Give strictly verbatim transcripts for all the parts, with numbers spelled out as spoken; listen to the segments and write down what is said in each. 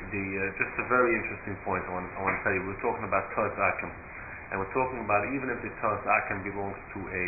the uh, just a very interesting point I want, I want to tell you. We're talking about Tos Akim, and we're talking about even if the Tos Akim belongs to a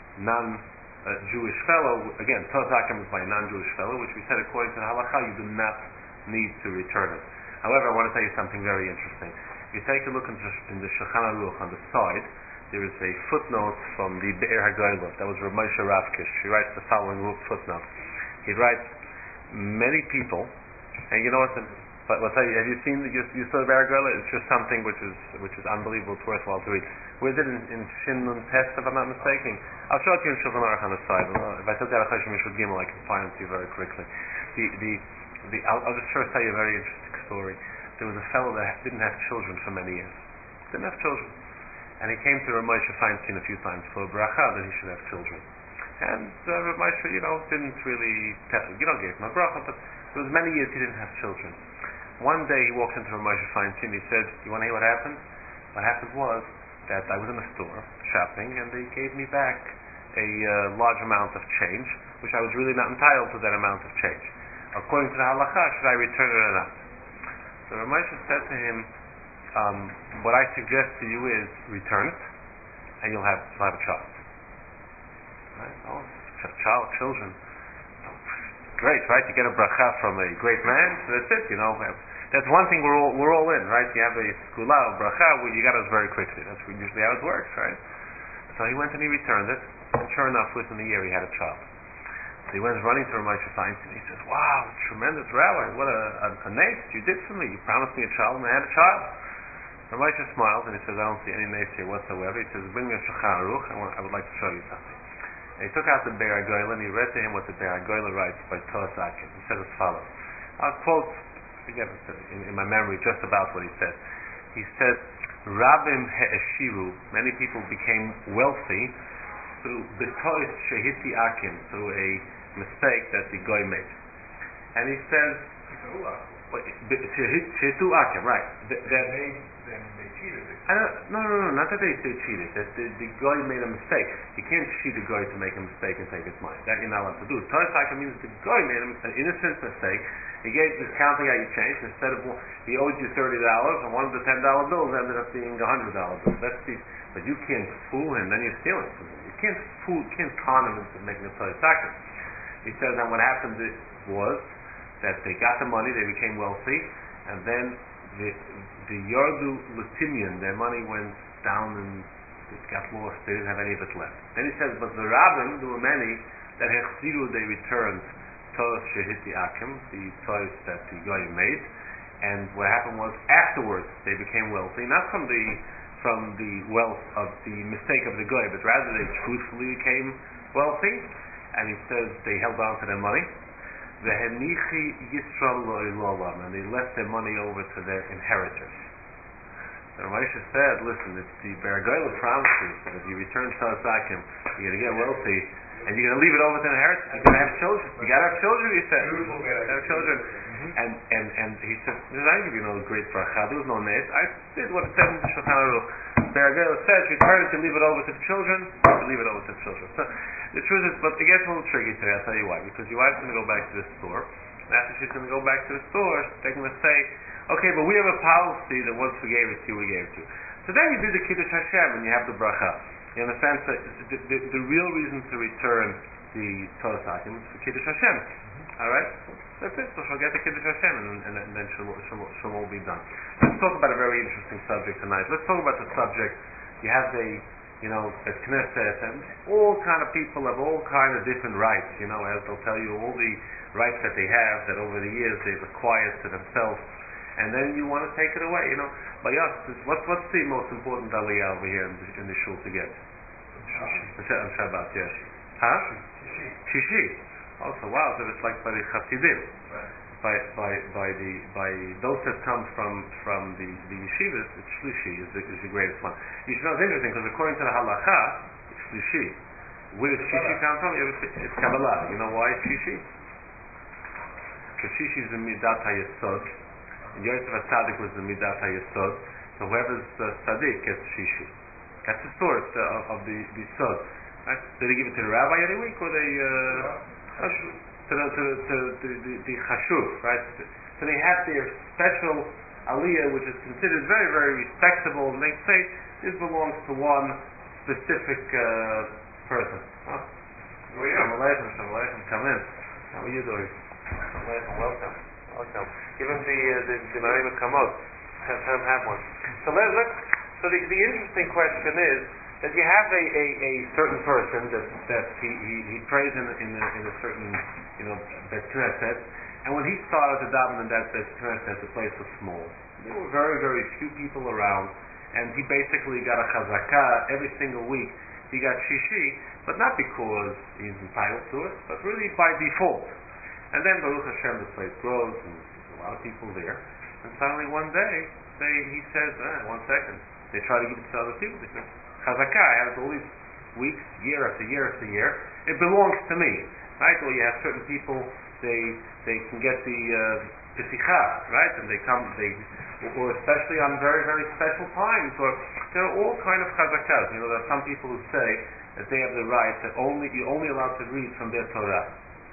non-Jewish uh, fellow. Again, Tos Akim is by a non-Jewish fellow, which we said according to the Halacha you do not need to return it. However, I want to tell you something very interesting. If you take a look in the, in the Shulchan Aruch on the side, there is a footnote from the Be'er HaGoylot. That was Rav Moshe Ravkish. He writes the following footnote. He writes, many people, and you know what? The, but I'll tell you, have you seen the, you, you saw the Be'er HaGoylot? It's just something which is which is unbelievable. It's worthwhile to read. Where is it in, in Shin Nun Test, if I'm not mistaken? I'll show it to you in Shulchan Aruch on the side. If I took out a Choshen Mishud Gimel, I can find it to you very quickly. The the the I'll, I'll just first tell you a very interesting story. There was a fellow that didn't have children for many years. Didn't have children. And he came to Rav Moshe Feinstein a few times for a bracha that he should have children. And uh, Rav Moshe, you know, didn't really tell, you know, gave him a bracha, but it was many years he didn't have children. One day he walked into Rav Moshe Feinstein and he said, you want to hear what happened? What happened was that I was in a store shopping and they gave me back a uh, large amount of change, which I was really not entitled to that amount of change. According to the halacha, should I return it or not? So Rav Moshe said to him, um, what I suggest to you is return it, and you'll have, you'll have a child. Right? Oh, ch- child, children. Great, right? You get a bracha from a great man, so that's it, you know. That's one thing we're all, we're all in, right? You have a skula, a bracha, well, you got it very quickly. That's usually how it works, right? So he went and he returned it, and sure enough, within a year he had a child. So he went running to Rav Moshe Feinstein. He says, "Wow, tremendous rabbi! What a, a, a nace you did for me! You promised me a child, and I had a child." Rav Moshe smiles and he says, "I don't see any nace here whatsoever." He says, "Bring me a Shulchan Aruch. I, want, I would like to show you something." And he took out the Be'er HaGoylot and he read to him what the Be'er HaGoylot writes by Tos Akim. He said as follows. I'll quote, again, in, in my memory, just about what he said. He said, "Rabim he'eshiru." Many people became wealthy through b'tois shehiti akim, through a mistake that the goy made. And he says, shehitu akim, right? That, that they, then they cheated. I don't, no, no, no, not that they, they cheated. That the, the goy made a mistake. You can't cheat a goy to make a mistake and take his money. That you're not allowed to do. Tois akim means the goy made an innocent mistake. He gave this counting out your change. Instead of he owed you thirty dollars, and one of the ten dollar bills ended up being a hundred dollar bill. That's the. But you can't fool him. Then you're stealing from him. You can't fool. You can't con him into making a tois akim. He says, and what happened was that they got the money, they became wealthy, and then the the Yardu Latimian, their money went down and it got lost. They didn't have any of it left. Then he says, but the Rabbim, there were many that Hechziru, they returned Tos Shehiti Akim, the toys that the guy made, and what happened was afterwards they became wealthy, not from the from the wealth of the mistake of the guy, but rather they truthfully became wealthy. And he says they held on to their money. The Henichi Yisrael Lo'ilolam, and they left their money over to their inheritors. So Moshe said, listen, it's the Be'er HaGoylot promises that if you return Tos Akim, you're going to get wealthy, and you're going to leave it over to the inheritors. You're going to have children. You got to have children, he said. Beautiful, you got to have children. Mm-hmm. And, and, and he said, I didn't give you no great bracha. There was no nes. I did what it said in the Shulchan Aruch. Be'er HaGoylot says, return it, you leave it over to the children, you leave it over to the children. So, the truth is, but it gets a little tricky today, I'll tell you why. Because your wife's going to go back to the store, and after she's going to go back to the store, they're going to say, okay, but we have a policy that once we gave it to you, we gave it to you. So then you do the Kiddush Hashem, and you have the bracha. You understand? So the, the, the real reason to return the Tos Akim is for Kiddush Hashem. Mm-hmm. Alright? That's it. So she'll get the Kiddush Hashem, and, and, and then she'll, she'll, she'll all be done. Let's talk about a very interesting subject tonight. Let's talk about the subject. You have a You know, at Knesset, and all kind of people have all kind of different rights, you know, as they'll tell you, all the rights that they have, that over the years they've acquired to themselves, and then you want to take it away, you know. But yes, what's, what's the most important aliyah over here in the, in the shul to get? On Shabbat, yes. Huh? Shishi. Oh, so wow, so it's like by the Chassidim. By, by, by the, by those that come from, from the, the yeshivas, it's Shlishi is the, is the greatest one. You should know, it's interesting, because according to the halacha, it's Shlishi. Where does Shishi come from? It's Kabbalah. You know why it's Shishi? Because Shishi is the Midat HaYesod, and Yosef HaTzadik was the Midat HaYesod, so whoever's uh, Tzadik gets Shishi. That's the source uh, of, of the, the Sod. Right? Do they give it to the rabbi every week, or they... Uh, to the to the to the, the, the chashuv, right? So they have their special aliyah, which is considered very, very respectable, and they say this belongs to one specific uh, person. Huh? Oh, yeah. Shalom Aleichem, Shalom Aleichem, come in. How are you doing? Shalom Aleichem, welcome. Welcome. Give him the uh, the the Marima Kamot. Have have have one. So let let so the the interesting question is that you have a, a, a certain person that that he, he, he prays in in a, in a certain you know Bet Knesset, and when he started to daven in that Bet Knesset, the place was small. There were very very few people around, and he basically got a chazakah every single week. He got shishi, but not because he's entitled to it, but really by default. And then Baruch Hashem, the place grows, and there's a lot of people there. And suddenly one day, they he says, ah, one second. They try to give it to other people. They say, chazakah, I have it all these weeks, year after year after year. It belongs to me, right? Or you have certain people, they they can get the pesicha, uh, right? And they come, they or especially on very very special times. Or there are all kind of chazakahs. You know, there are some people who say that they have the right that only you're only allowed to read from their Torah,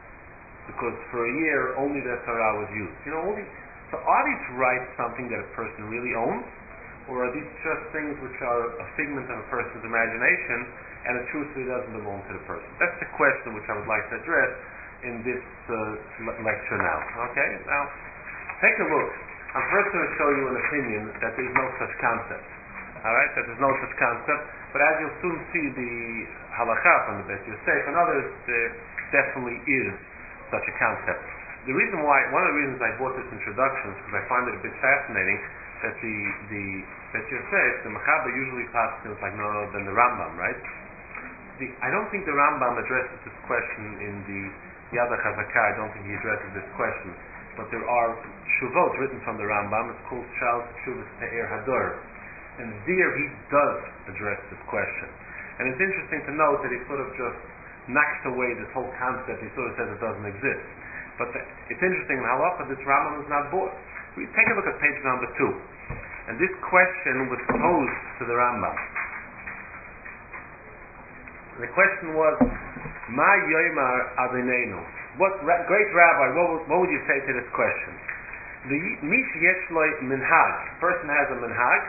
because for a year only their Torah was used. You know, all these, so are these rights something that a person really owns? Or are these just things which are a figment of a person's imagination, and it truthfully doesn't belong to the person? That's the question which I would like to address in this uh, le- lecture now. Okay? Now, take a look. I'm first going to show you an opinion that there is no such concept. Alright? That there's no such concept. But as you'll soon see, the halakha from the Bet Yosef and others, there definitely is such a concept. The reason why, one of the reasons I bought this introduction is because I find it a bit fascinating that the the Bet Yosef, the Mechaber usually passes like no than the Rambam, right? The, I don't think the Rambam addresses this question in the Yad HaChazakah. I don't think he addresses this question. But there are shuvot written from the Rambam. It's called Charles Shuvas Te'er Hador, and there he does address this question. And it's interesting to note that he sort of just knocks away this whole concept. He sort of says it doesn't exist. But the, it's interesting in halacha this Rambam is not bought. We take a look at page number two, and this question was posed to the Rambam. The question was, Ma Yoimar Adonenu. What ra- great rabbi? What would, what would you say to this question? The Mish Yeshloi Minhag. Person has a minhag.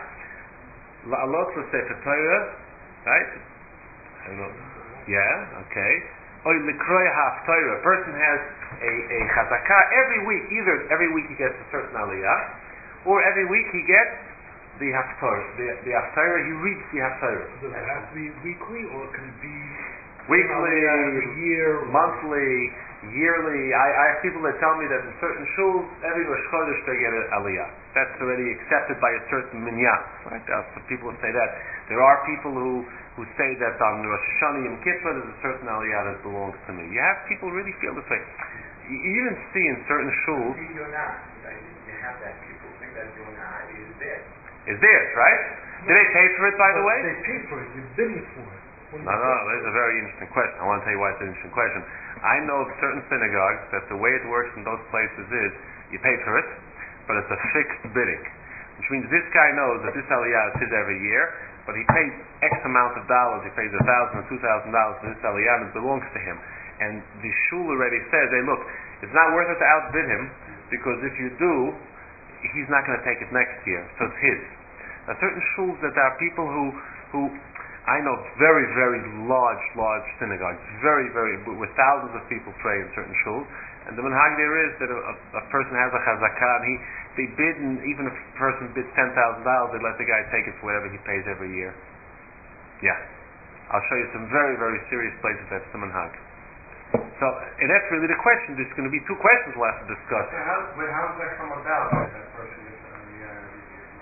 La'alot l'sefer Torah, right? I don't know. Yeah. Okay. Oy Likroy Haftorah. Person has a a chazakah every week. Either every week he gets a certain aliyah, or every week he gets the haftorah. The the haftorah. He reads the haftorah. Does it have to be weekly, or can it be weekly, every year, monthly, yearly? I, I have people that tell me that in certain shuls every Rosh Chodesh they get an aliyah. That's already accepted by a certain minyan. Right? There are some people who say that. There are people who. who say that on Rosh Hashanah Yom Kippur there's a certain aliyah that belongs to me. You have people really feel this way. You even see in certain shuls. You have that. People think that Yonah is theirs. Is theirs, right? Did they pay for it, by the way? They pay for it. You're bidding for it. When No, no, no. This is a very interesting question. I want to tell you why it's an interesting question. I know of certain synagogues that the way it works in those places is you pay for it, but it's a fixed bidding, which means this guy knows that this aliyah is his every year. But he pays X amount of dollars, he pays a thousand or two thousand dollars for this aliyah, and it belongs to him. And the shul already says, hey look, it's not worth it to outbid him, because if you do, he's not going to take it next year, so it's his. Now certain shuls that there are people who, who I know very, very large, large synagogues, very, very, where thousands of people pray in certain shuls, and the minhag there is that a, a, a person has a chazakah, and he they bid, and even if a person bids ten thousand dollars, they let the guy take it for whatever he pays every year. Yeah, I'll show you some very, very serious places that's the minhag. So, and that's really the question. There's going to be two questions we'll have to discuss. So how, but how does that come about? That that person gets an aliyah every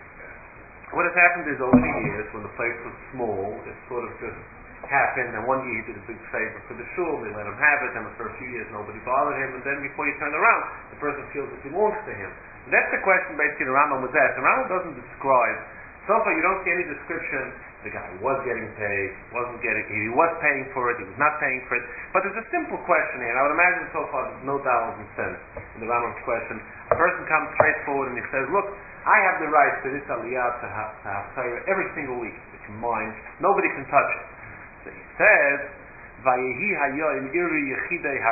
year? What has happened is over the years, when the place was small, it sort of just happened, and one year he did a big favor for the shul, they let him have it, and for a few years nobody bothered him, and then before you turn around, the person feels it belongs to him. And that's the question basically the Rambam was asked. The Rambam doesn't describe, so far you don't see any description, the guy was getting paid, wasn't getting, he was paying for it, he was not paying for it, but there's a simple question here, and I would imagine so far there's no dollars and cents in the Rambam's question. A person comes straightforward and he says, look, I have the right to this aliyah to have, to have Torah every single week, it's mine, nobody can touch it. So he says, Vayehi hayoim iri yechidei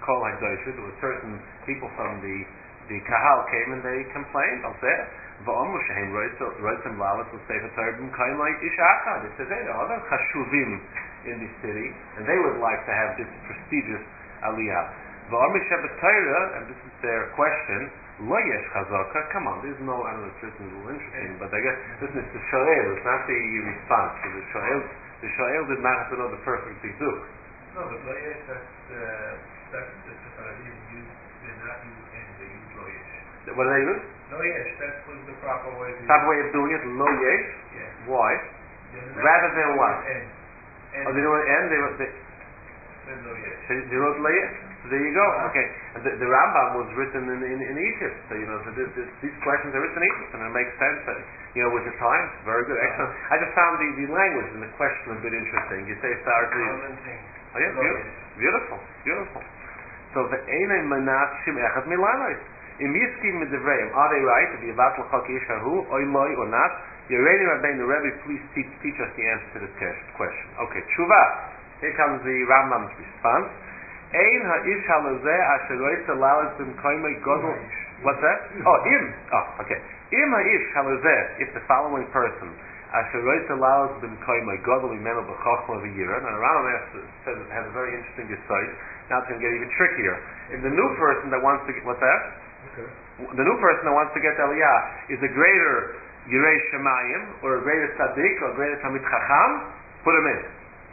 Kol HaKadosh. There were certain people from the the Kahal came and they complained. I'll say it. Va'amru shehem roitzim lalas l'sefer Torah b'mkayim like ish achad. They said, hey, there are other chashuvim in the city, and they would like to have this prestigious aliyah. Va'amru shebet Torah, and this is their question, lo yesh chazaka. Come on, there's no, I don't know, it's written a little interesting, but I guess this is the shoel, it's not the response. So the shoel, the shoel did not have to know the perfect zizuk. No, but lo yesh, that's, uh, that's the Sephardim use, they're not use and they use lo yesh. What do they use? Lo yesh, that's was the proper way to Proper way of doing it, lo yesh? Yeah. Why? Rather than what? And. And. Oh, they know what end? They, they, Then lo yesh. they, they wrote lo yesh? So there you go. Okay. And the, the Rambam was written in, in, in Egypt. So, you know, so this, this, these questions are written in Egypt, and it makes sense that, you know, with the time. Very good. Excellent. I just found the, the language and the question a bit interesting. You say Sardi. Oh, yeah, beautiful. Beautiful. Beautiful. So, the Einay Manat Shim Echad Milanoi. Im Yiskim Midivreim, are they right? If you about L'chok Yishahu, or Loi, or not? Yereni Rabbeinu Rebbe, please teach, teach us the answer to this question. Okay, Tshuva. Here comes the Rambam's response. Ein ha'ish halozeh asher roitza lalas b'mkoymei godol. What's that? Oh, im. Oh, okay. Im ha'ish halozeh, if the following person, asher roitza lalas b'mkoymei godol imenu b'chochma v'yira. Now, the Rambam says it has a very interesting insight. Now it's going to get even trickier. If the new person that wants to get, what's that? Okay. The new person that wants to get Aliyah is a greater Yirei Shemayim, or a greater Tzaddik, or a greater Talmid Chacham, put him in.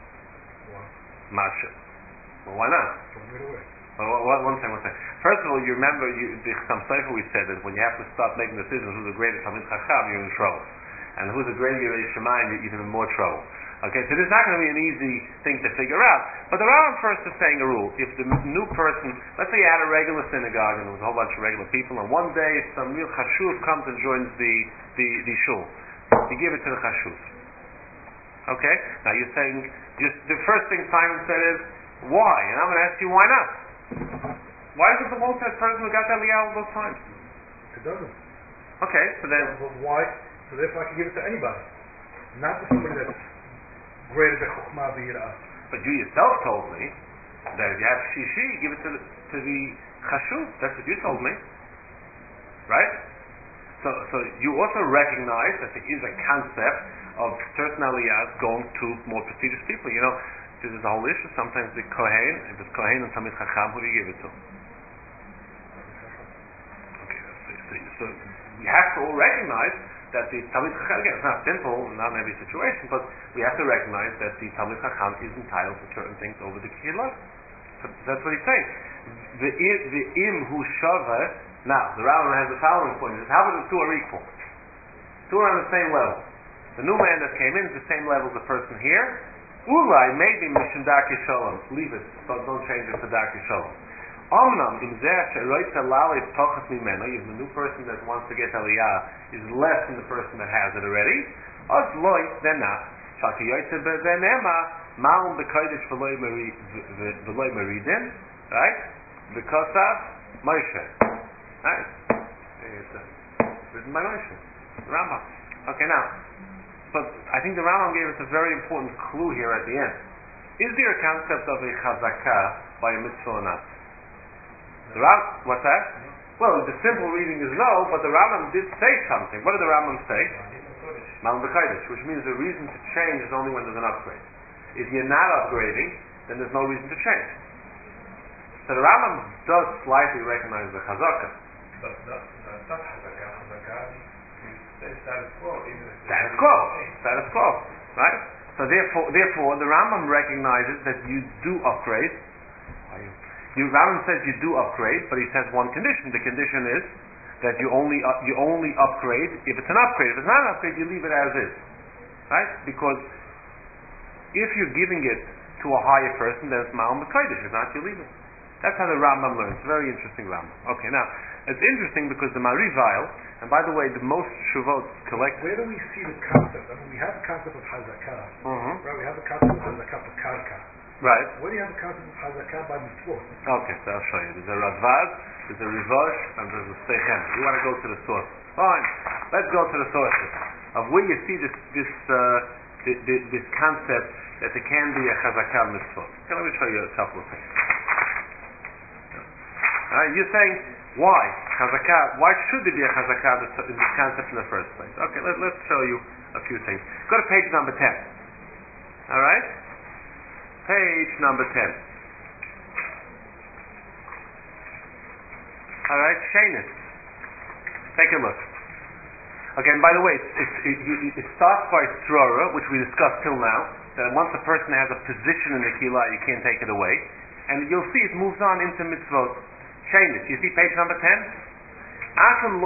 Why? Masha. Well, why not? Don't get away. Well, one, one thing, one thing. First of all, you remember, you, the Chassam Sofer, we said that when you have to start making decisions who's the greater Talmid Chacham, you're in trouble. And who's the greater Yirei Shemayim, you're even in more trouble. Okay, so this is not going to be an easy thing to figure out. But the Rambam first is saying a rule. If the new person, let's say you had a regular synagogue and there was a whole bunch of regular people, and one day some real chashuv comes and joins the, the, the shul. You give it to the chashuv. Okay? Now you're saying, just the first thing Simon said is, why? And I'm going to ask you, why not? Why does it belong to that person who got that liyah all those times? It doesn't. Okay, so then... But why? So therefore I can give it to anybody. Not to somebody that's greater than Chokhmah v'yirah. But you yourself told me that if you have shishi, give it to the, to the chashuv. That's what you told me, right? So, so you also recognize that there is a concept of certain aliyahs going to more prestigious people. You know, this is the whole issue. Sometimes the kohen, if it's kohen and Talmid Chacham, who do you give it to? Okay, so, so, so we have to all recognize that the Talmid Chacham, again, it's not simple, not in every situation, but we have to recognize that the Talmid Chacham is entitled to certain things over the Kehillah. So that's what he's saying. The the im hu shava. Now, the Rambam has the following point: is how about the two are equal? Two are on the same level. The new man that came in is the same level as the person here. Ulai maybe mishum darkei shalom. Leave it. Don't, don't change it to darkei shalom. Omnam im zeh sheroitza lalei pochat mimeno. If the new person that wants to get aliyah is less than the person that has it already, os loy then not. Shaki yoitze bezenema ma'um bekodesh v'loy meridin. Right? Because of Moshe. Right? It's uh, written by Moshe. The Rambam. Okay, now, but I think the Rambam gave us a very important clue here at the end. Is there a concept of a chazakah by a mitzvah or not? The Ram, what's that? Well, the simple reading is no, but the Rambam did say something. What did the Rambam say? Ma'um b'kodesh, which means the reason to change is only when there's an upgrade. If you're not upgrading, then there's no reason to change. So the Rambam does slightly recognize the chazakah. But not, not chazakah. Chazakah is status quo. Status quo. Status quo. Right? So therefore, therefore, the Rambam recognizes that you do upgrade. You, Rambam says you do upgrade, but he says one condition. The condition is that you only uh, you only upgrade if it's an upgrade. If it's not an upgrade, you leave it as is. Right? Because if you're giving it to a higher person, then it's ma'um b'kodesh. If not, you leave it. That's how the Rambam learns. Very interesting Rambam. Okay, now, it's interesting because the Marivail, and by the way, the most Shuvot collect... Where do we see the concept? I mean, we have the concept of Hazakah. Mm-hmm. Right? We have the concept of Hazakah for Karka. Right. Where do you have the concept of Hazakah by Mitzvot? Okay, so I'll show you. There's a Radvad, there's a Rivosh, and there's a Sechem. You want to go to the source. Fine. Let's go to the sources of where you see this this uh, this, this concept that there can be a Chazakah Mitzvot. Okay, let me show you a couple of things. Right? You're saying, why? Chazakah, why should there be a chazakah in this concept in the first place? Okay, let, let's show you a few things. Go to page number ten. Alright? Page number ten. Alright, Shainis. Take a look. Okay, and by the way, it, it, it, it starts by Strora, which we discussed till now, that once a person has a position in the Kila, you can't take it away. And you'll see it moves on into mitzvot. Shainis. You see page number ten? Fine,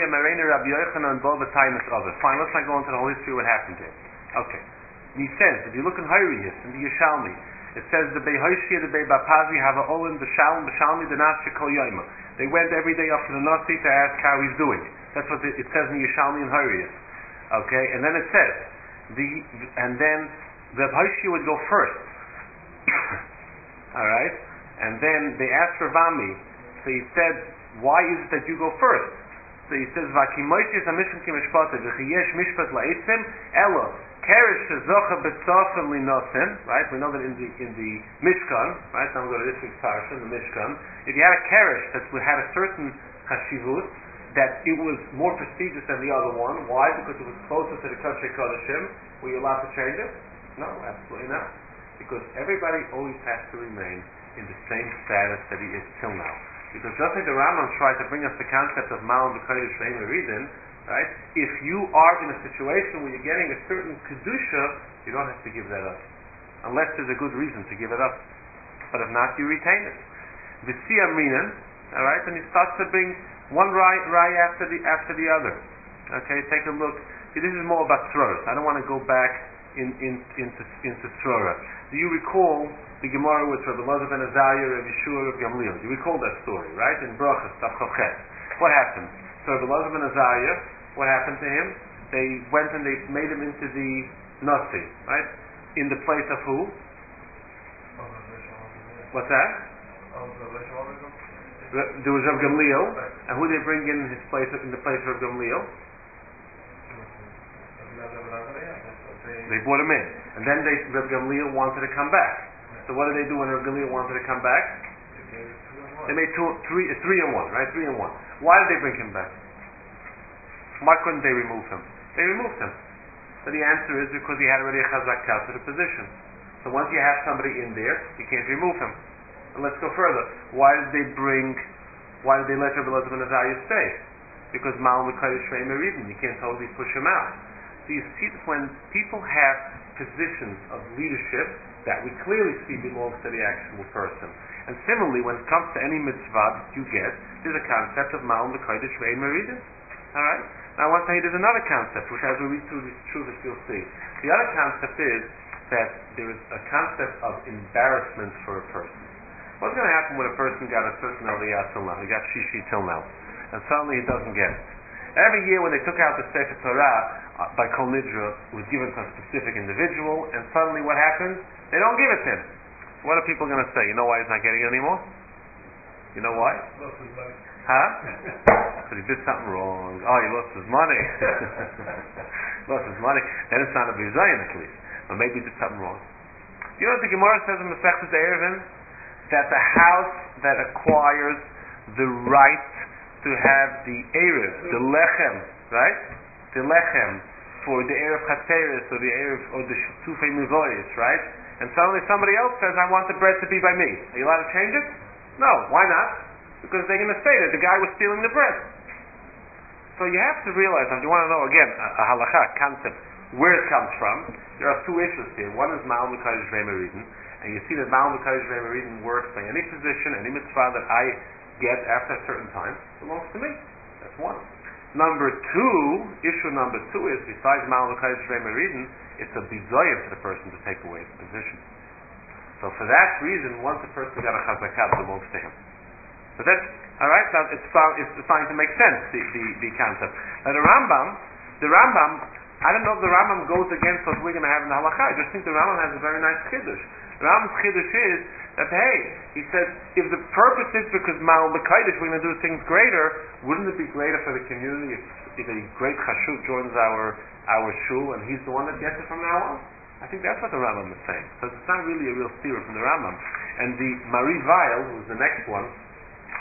let's not go into the whole history of what happened here. Okay. He says, if you look in Hayriyus, in the Yishalmi, it says, the Behoshia, the Bebapazi, have a Olim, the Shalom, the Shalmi, the Nasha Kol Yoima. They went every day up to the Nasi to ask how he's doing. That's what it, it says in Yishalmi and Hayriyus. Okay, and then it says, the and then the Behoshia would go first. Alright? And then they asked Ravami, so he said, why is it that you go first? So he says, Vaki Moishis HaMishkan Ki Mishpata, V'chiyesh Mishpat La'etzim, Elo, Keresh Shezocha B'tzofim Linosim, right? We know that in the in the Mishkan, right? Now we go to this week's parasha, the Mishkan. If you had a Keresh that had a certain Chashivut, that it was more prestigious than the other one. Why? Because it was closer to the Kodesh Kodeshim. Were you allowed to change it? No, absolutely not. Because everybody always has to remain in the same status that he is till now. Because just like the Rambam tried to bring us the concept of Ma'al B'Kodesh Ve'im Meridin, right? If you are in a situation where you're getting a certain Kedusha, you don't have to give that up. Unless there's a good reason to give it up. But if not, you retain it. V'siyam Minan, alright, and he starts to bring one rai, rai after the after the other. Okay, take a look. See, this is more about Sroras. I don't want to go back in, in, into, into Srora. Do you recall the Gemara with Rabbi Elazar ben Azariah, Rabbi Yeshua, Rabbi Gamliel? You recall that story, right? In Brachas, Tav Chavches. What happened? So Rabbi Elazar ben Azariah, what happened to him? They went and they made him into the Nasi, right? In the place of who? What's that? There was Rabbi Gamliel, and who did they bring in his place in the place of Rabbi Gamliel? They brought him in, and then they, Rabbi Gamliel wanted to come back. So what did they do when Rabbi Gamliel wanted to come back? They made two, three, three and one, right? Three and one. Why did they bring him back? Why couldn't they remove him? They removed him. So the answer is because he had already a chazakah to the position. So once you have somebody in there, you can't remove him. And let's go further. Why did they bring? Why did they let Rabbi Elazar ben Azariah stay? Because Ma'al B'Kodesh Ve'im Meridin. You can't totally push him out. So you see that when people have positions of leadership that we clearly see belongs to the actual person. And similarly, when it comes to any mitzvah that you get, there's a concept of Ma'al B'Kodesh Ve'im Meridin. Alright? Now I want to tell you there's another concept, which as we read through this truth you'll see. The other concept is that there is a concept of embarrassment for a person. What's going to happen when a person got a certain Aliyah till now? He got Shishi till now. And suddenly he doesn't get it. Every year when they took out the Sefer Torah uh, by Kol Nidra, it was given to a specific individual, and suddenly what happens? They don't give it to him. What are people going to say? You know why he's not getting it anymore? You know why? Lost his money. Huh? Because he did something wrong. Oh, he lost his money. Lost his money. Then it's not a bizayin at least. But maybe he did something wrong. You know what the Gemara says in Masechtas Eruvin? That the house that acquires the right to have the Erev, the Lechem, right? The Lechem for the Erev Chateris or the Erev or the Tufei Mivoyis, right? And suddenly somebody else says, I want the bread to be by me. Are you allowed to change it? No. Why not? Because they're going to say that the guy was stealing the bread. So you have to realize, if you want to know again, a, a halakha concept, where it comes from, there are two issues here. One is Ma'al B'Kodesh Ve'im Meridin. And you see that Ma'al B'Kodesh Ve'im Meridin works by any position, any mitzvah that I get after a certain time belongs to me. That's one. Number two, issue number two is, besides Ma'al B'Kodesh Ve'im Meridin, it's a bizoyim for the person to take away the position. So for that reason, once a person got a chazakah, it belongs to him. So that's, alright, now it's, it's starting to make sense, the, the, the concept. Now the Rambam, the Rambam, I don't know if the Rambam goes against what we're going to have in the halakha. I just think the Rambam has a very nice chiddush. The Rambam's chiddush is that, hey, he says, if the purpose is because Ma'al B'Kodesh we're going to do things greater, wouldn't it be greater for the community if, if a great chashuv joins our our shul and he's the one that gets it from now on? I think that's what the Rambam is saying. So it's not really a real theory from the Rambam. And the Marie Weil, who's the next one,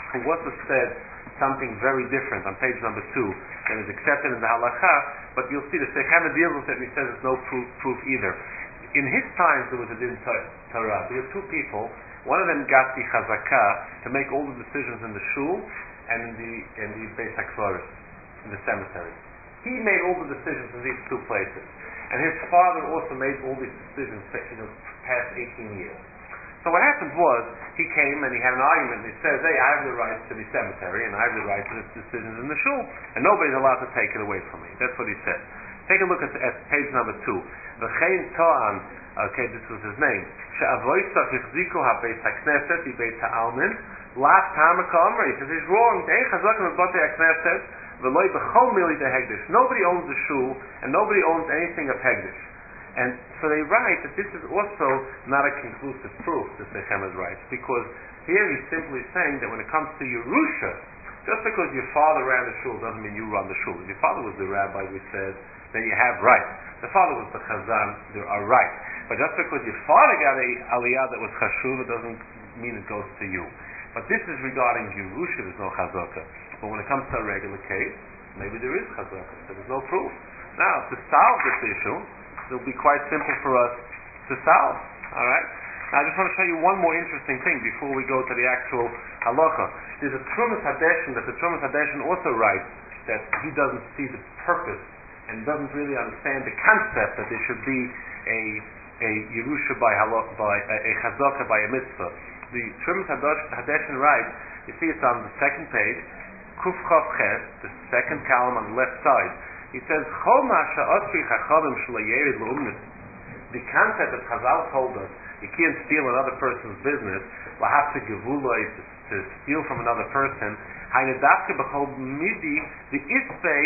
who also said something very different on page number two that is accepted in the halacha, but you'll see the Sechema deals with it and he says there's no proof, proof either. In his times there was a din Torah. There were two people. One of them got the chazakah to make all the decisions in the shul and in the in the Beis HaKvaros, in the cemetery. He made all the decisions in these two places. And his father also made all these decisions for, you know, past eighteen years. So what happened was, he came and he had an argument and he says, hey, I have the right to the cemetery and I have the right to the decisions in the shul, and nobody's allowed to take it away from me. That's what he said. Take a look at, at page number two. V'chein to'an, okay, this was his name, she'avoysa hichziku ha'beis ha'knesset, ha'beis ha'almin, laf tama ka'amri. He says, he's wrong. De'en chazakim ha'botei ha'knesset, v'loi b'chol mili de hegdish. Nobody owns the shul, and nobody owns anything of hegdish. And so they write that this is also not a conclusive proof, the Sechema's writes, because here he's simply saying that when it comes to Yerusha, just because your father ran the shul doesn't mean you run the shul. If your father was the rabbi, we said, then you have rights. The father was the chazan, there are rights. But just because your father got a aliyah that was chashuv, it doesn't mean it goes to you. But this is regarding Yerusha, there's no chazaka. But when it comes to a regular case, maybe there is chazaka, so there's no proof. Now, to solve this issue, it'll be quite simple for us to solve. Alright? Now I just want to show you one more interesting thing before we go to the actual halacha. There's a Trumas Hadeshin that the Trumas Hadeshin also writes that he doesn't see the purpose and doesn't really understand the concept that there should be a a Yerusha by halach, by a, a chazaka by a mitzvah. The Trumas Hadeshin writes, you see it's on the second page, Kuf Chav Ches, the second column on the left side. He says, Chol ma'asha asri chachavim shelo yerid l'umnis. The concept that Chazal told us, you can't steal another person's business, lahafse gevuloi, to steal from another person, hainedavke b'chol midi, the isbei,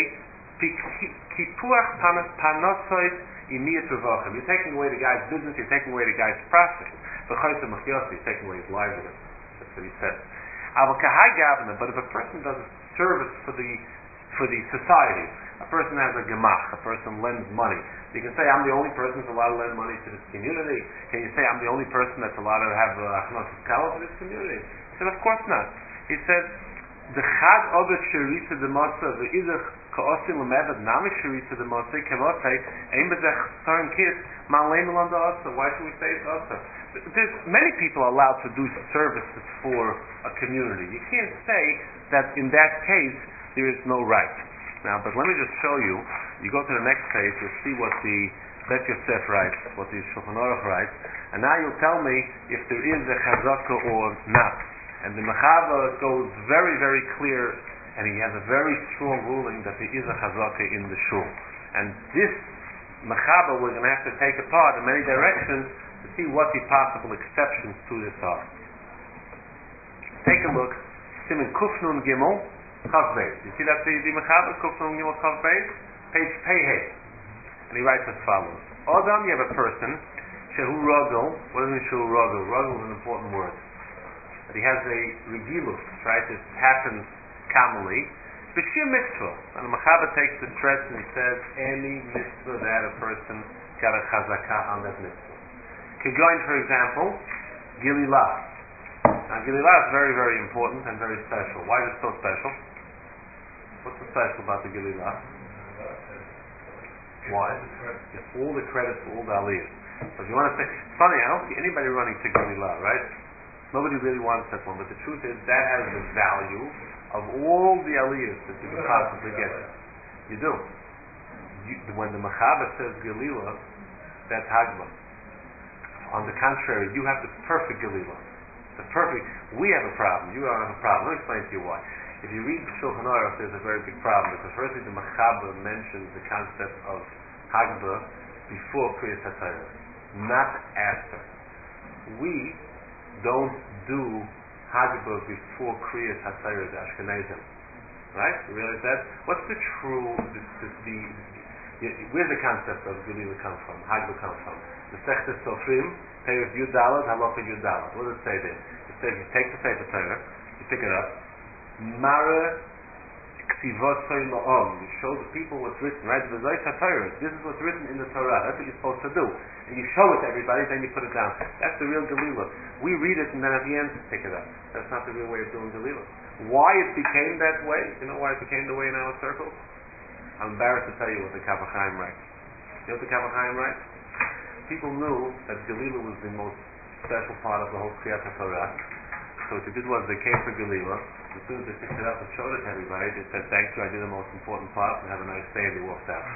kipuach panosois imiyat revachim. You're taking away the guy's business, you're taking away the guy's profit. B'chayse machiyos, you're taking away his livelihood. That's what he says. Aval kahai gavna, but if a person does a service for the for the society, a person has a gemach, a person lends money. You can say, I'm the only person that's allowed to lend money to this community. Can you say, I'm the only person that's allowed to have achnos kala to this community? He said, of course not. He said, the chad obet sherisa de motza ve'izach ka'osin l'mevad nami sherisa de motza kevotay ein bezech sarn kis man leimelan da asa. Why should we say it's asa? There's many people allowed to do services for a community. You can't say that in that case there is no right. Now, but let me just show you. You go to the next page, you'll see what the Bet Yosef writes, what the Shulchan Aruch writes, and now you'll tell me if there is a chazaka or not. And the Mechava goes very, very clear, and he has a very strong ruling that there is a chazaka in the shul. And this Mechava we're going to have to take apart in many directions to see what the possible exceptions to this are. Take a look. Siman Kuf Nun Gimel. Chav Beis. You see that the, the Mechaber, Kuf Nun Gimel Chav Beis? Page Pei Hey. And he writes as follows. Adam, you have a person, Shehu Rogel. What does it mean Shehu Rogel? Rogel is an important word. But he has a regilus, right? It happens commonly. B'shir mitzvah. And the Mechaber takes the stress and he says, any mitzvah that a person got a chazakah on that mitzvah. Kegoin, for example, Gililah. Now Gililah is very, very important and very special. Why is it so special? What's so special about the Gililah? Why? It's all the credit for all the aliyahs. So if you want to say, it's funny, I don't see anybody running to Gililah, right? Nobody really wants that one, but the truth is that has the value of all the aliyahs that you can possibly get. You do. You, when the Mechaber says Gililah, that's Hagba. On the contrary, you have the perfect Gililah. The perfect. We have a problem. You don't have a problem. Let me explain to you why. If you read Shulchan Aruch, there's a very big problem because firstly the Mechaber mentions the concept of Hagba before Kriyas HaTorah, not after. We don't do Hagba before Kriyas HaTorah, the Ashkenazim. Right? You realize that? What's the true? The, the, the, the, where's the concept of Gililah come from? Hagba come from? The Sechtes Sofrim, Peres Yud Daled, Halacha Yud Daled. What does it say there? It says you take the Sefer Torah, you pick it up, Mara Ksivosoi La'om. You show the people what's written, right? This is what's written in the Torah. That's what you're supposed to do. And you show it to everybody, then you put it down. That's the real Gililah. We read it and then at the end pick it up. That's not the real way of doing Gililah. Why it became that way? You know why it became the way in our circles? I'm embarrassed to tell you what the Kaf HaChaim writes. You know what the Kaf HaChaim writes? People knew that Galila was the most special part of the whole Kriyat HaTorah. So what they did was they came for Galila. As soon as they picked it up and showed it to everybody, they said, thank you, I did the most important part, and have a nice day, and they walked out.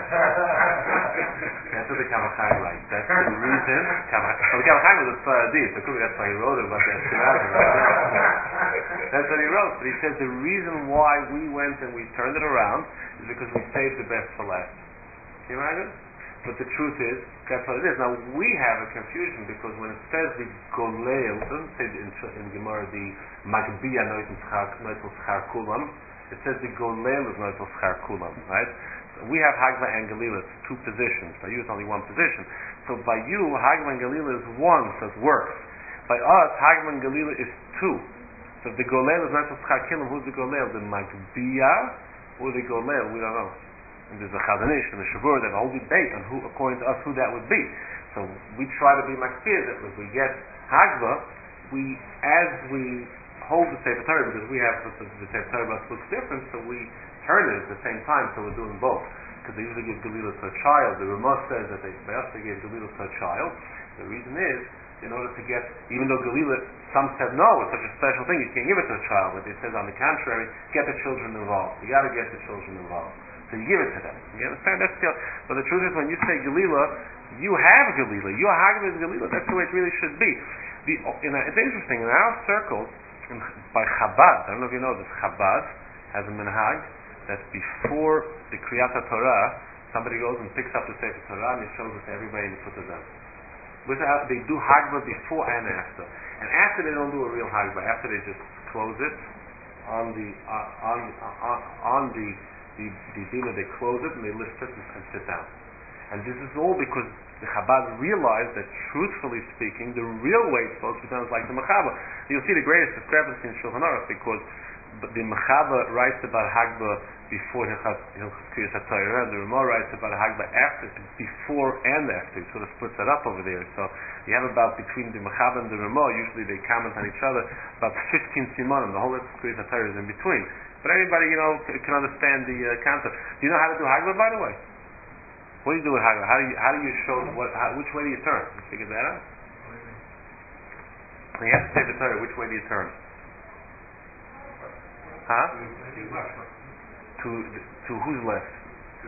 That's what the Kaf HaChaim writes. That's the reason. Kaf HaChaim, well, the Kaf HaChaim was a Sfaradi, so clearly that's why he wrote it about the Ashkenazim. That's what he wrote. But he said the reason why we went and we turned it around is because we saved the best for last. Can you imagine? But the truth is, that's what it is. Now, we have a confusion because when it says the Golel, it doesn't say in, in Gemara the Magbiya Noitel Schar Kulam, it says the Golel is Noitel Schar Kulam, right? So we have Hagba and Galila, it's two positions. By you, it's only one position. So by you, Hagba and Galila is one, so it works. By us, Hagba and Galila is two. So if the Golel is Noitel Schar Kulam, who's the Golel? The Magbiya or the Golel? We don't know. And there's a Chazon Ish and a Shavur, there's a whole debate on who, according to us, who that would be. So we try to be makpir that if we get Hagba, we, as we hold the Sefer Torah, because we have the, the Sefer Torah looks different, so we turn it at the same time, so we're doing both. Because they usually give Galila to a child. The Ramah says that they, by us they gave Galila to a child. The reason is, in order to get, even though Galila, some said no, it's such a special thing, you can't give it to a child, but it says on the contrary, get the children involved. You got to get the children involved. So you give it to them. You understand? That's still. But the truth is, when you say Galila, you have Galila. Your Hagba is Galila. That's the way it really should be. The, in a, it's interesting. In our circles, in, by Chabad, I don't know if you know this, Chabad has a minhag that before the Kriyat HaTorah, somebody goes and picks up the Sefer Torah and he shows it to everybody in the Put Down. They do Hagba before and after. And after they don't do a real Hagba. After they just close it on the uh, on on on the The, the bima, they close it and they lift it and, and sit down. And this is all because the Chabad realized that, truthfully speaking, the real way it's supposed to be done is like the Mechaba. You'll see the greatest discrepancy in Shulchan Aruch because the Mechaba writes about Hagba before Hilchas Kriyas HaTorah, and the Ramah writes about Hagba after, before and after. He sort of splits that up over there. So you have about, between the Mechaba and the Ramah, usually they comment on each other, about fifteen simanim. The whole Kriyas HaTorah is in between. But anybody, you know, can understand the uh, concept. Do you know how to do Hagba, by the way? What do you do with Hagba? How do you, how do you show, what, how, which way do you turn? You figure that out? You have to say the Torah, which way do you turn? Huh? To to whose left? To